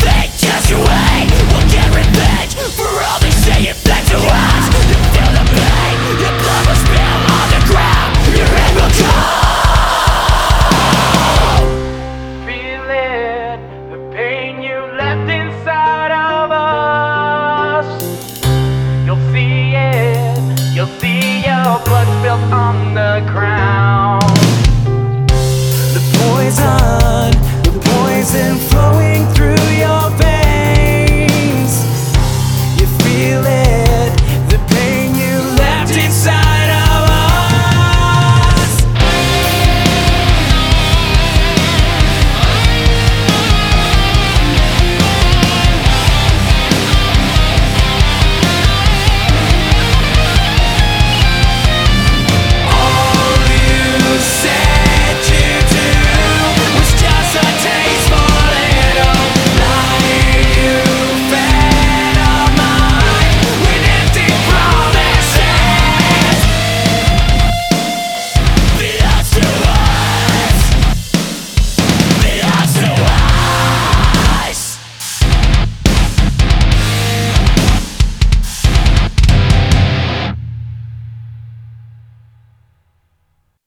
think, just wait. We'll get revenge for all they say it back to us. You feel the pain, your blood will spill on the ground. Your head will cold. Feel it, the pain you left inside of us. You'll see it, you'll see your blood spilled on the ground. The poison